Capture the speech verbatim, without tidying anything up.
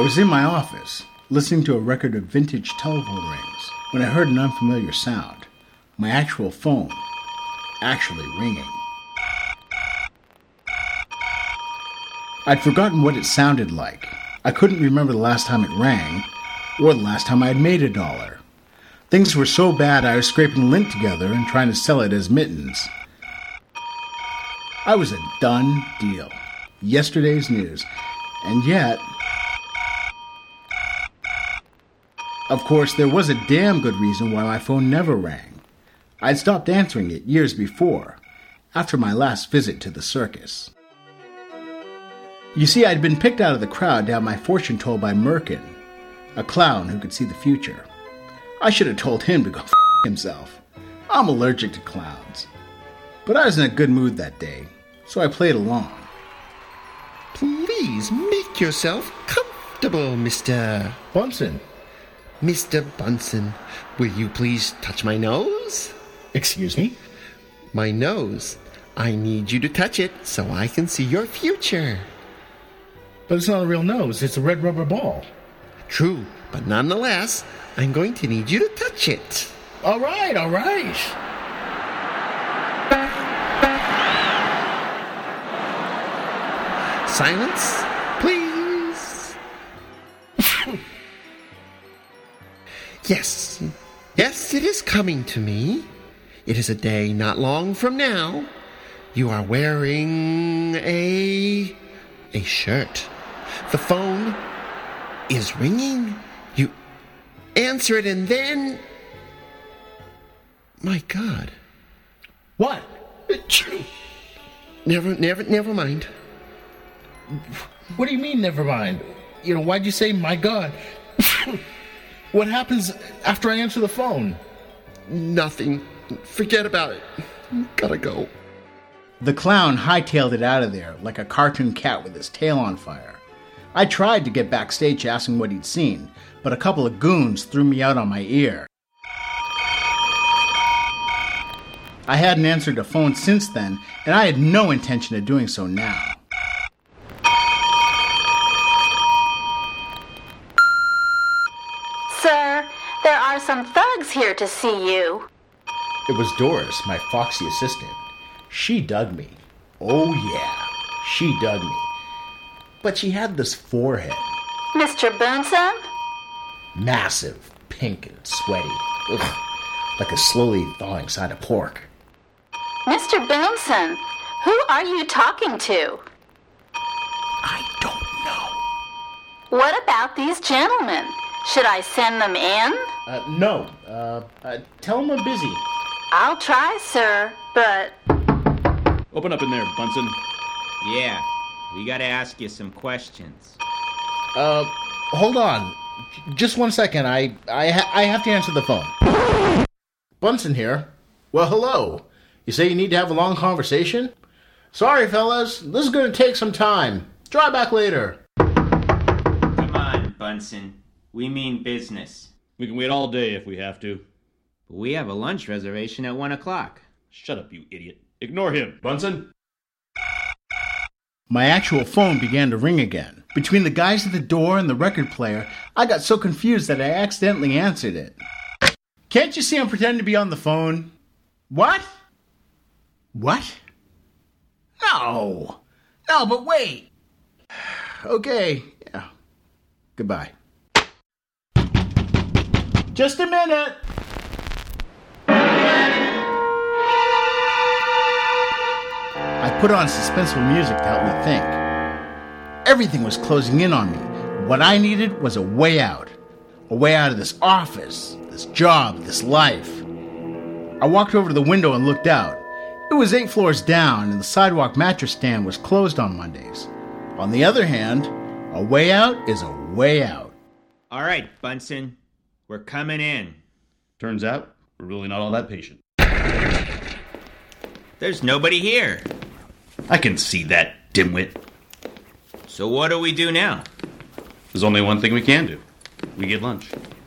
was in my office, listening to a record of vintage telephone rings, when I heard an unfamiliar sound. My actual phone actually ringing. I'd forgotten what it sounded like. I couldn't remember the last time it rang, or the last time I had made a dollar. Things were so bad I was scraping lint together and trying to sell it as mittens. I was a done deal. Yesterday's news. And yet... Of course, there was a damn good reason why my phone never rang. I'd stopped answering it years before, after my last visit to the circus. You see, I'd been picked out of the crowd to have my fortune told by Merkin, a clown who could see the future. I should have told him to go f*** himself. I'm allergic to clowns. But I was in a good mood that day, so I played along. Please make yourself comfortable, Mister Bunsen. Mister Bunsen, will you please touch my nose? Excuse me? My nose. I need you to touch it so I can see your future. But it's not a real nose, it's a red rubber ball. True, but nonetheless, I'm going to need you to touch it. All right, all right. Silence, please. Yes, yes, it is coming to me. It is a day not long from now. You are wearing a... a shirt. The phone is ringing. You answer it and then... My God. What? Never, never, never mind. What do you mean, never mind? You know, why'd you say, my God? What happens after I answer the phone? Nothing. Forget about it. Gotta go. The clown hightailed it out of there like a cartoon cat with his tail on fire. I tried to get backstage asking what he'd seen, but a couple of goons threw me out on my ear. I hadn't answered the phone since then, and I had no intention of doing so now. Sir, there are some thugs here to see you. It was Doris, my foxy assistant. She dug me. Oh yeah, she dug me. But she had this forehead. Mister Bunsen? Massive, pink and sweaty. Ugh, like a slowly thawing side of pork. Mister Bunsen, who are you talking to? I don't know. What about these gentlemen? Should I send them in? Uh, no. Uh, uh, tell them I'm busy. I'll try, sir, but... Open up in there, Bunsen. Yeah, we gotta ask you some questions. Uh, hold on. Just one second. I I, ha- I have to answer the phone. Bunsen here. Well, hello. You say you need to have a long conversation? Sorry, fellas. This is going to take some time. Try back later. Come on, Bunsen. We mean business. We can wait all day if we have to. But we have a lunch reservation at one o'clock. Shut up, you idiot. Ignore him. Bunsen? My actual phone began to ring again. Between the guys at the door and the record player, I got so confused that I accidentally answered it. Can't you see I'm pretending to be on the phone? What? What? No. No, but wait. Okay, yeah. Goodbye. Just a minute. I put on suspenseful music to help me think. Everything was closing in on me. What I needed was a way out. A way out of this office, this job, this life. I walked over to the window and looked out. It was eight floors down, and the sidewalk mattress stand was closed on Mondays. On the other hand, a way out is a way out. All right, Bunsen. We're coming in. Turns out, we're really not all that patient. There's nobody here. I can see that, dimwit. So what do we do now? There's only one thing we can do. We get lunch.